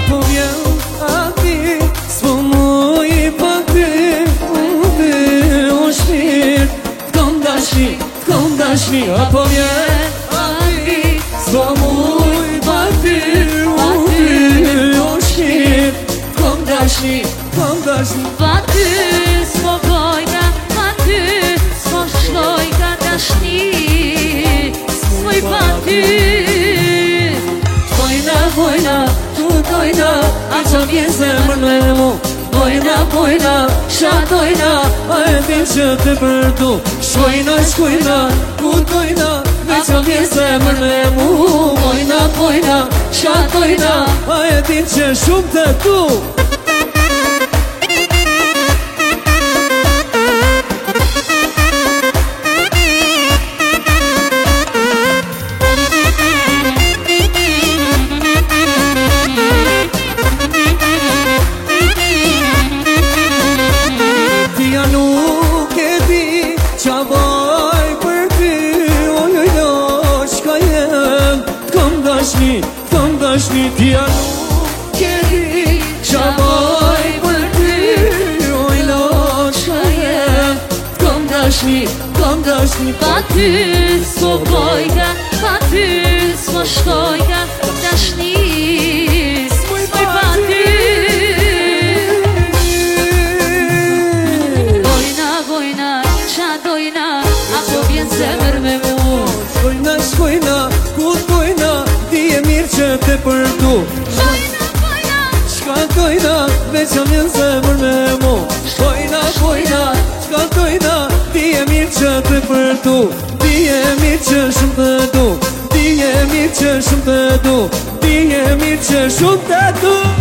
po vjen ati, s'po mu i pa ty, ty o shpirë. T'kom dashni, apo vjen ati, s'po mu i pa ty, o shpirë. T'kom dashni, Pa ty s'po gojna, pa ty s'po shlojka dashni, s'moj pa ty. Vojna, tu dojna, a që vjen zemër me mu. Vojna, shatojna, a e din që të përdu. Shkojna, ku dojna, me që vjen zemër me mu. Vojna, shatojna, a e din që shumë të tu. Nuk e di qa baj për ty, ojojoj, shka jem. T'kom dashni, tja nuk e di qa baj për ty, ojojoj, shka jem. T'kom dashni, Pa ty s'po gojka, pa ty s'po shkojka dashni, s'moj pa ty. Vojna, qa dojna, apo vjen zemër me mu. Shkojna, ku dojna, di e mirë që te përdu. Shka dojna, veç jam vjen zemër me mu. Shkojna, shka dojna, di e mirë që te përdu. Di e mirë që shumë të du. Di e mirë që shumë të du. Di e mirë që shumë të du.